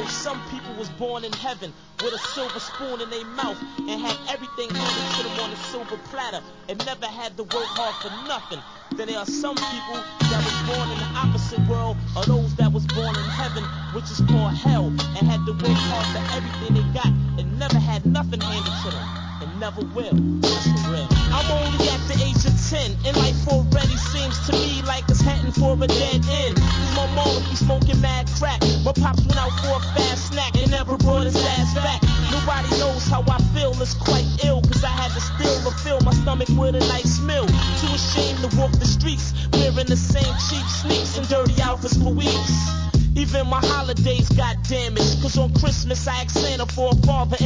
know some people was born in heaven with a silver spoon in their mouth and had everything handed to them on a silver platter and never had to work hard for nothing. Then there are some people that was born in the opposite world of those that was born in heaven, which is called hell, and had to work hard for everything they got and never had nothing handed to them and never will. That's for real. I'm only at the age of 10 and life already seems to me like it's heading for a dead end. Cause my mom be smoking mad crack. My pops went out for a fast snack and never brought his ass back. Nobody knows how I feel, it's quite ill, cause I had to still fill my stomach with a nice meal. Too ashamed to walk the streets, wearing the same cheap sneaks and dirty outfits for weeks. Even my holidays got damaged, cause on Christmas I asked Santa for a father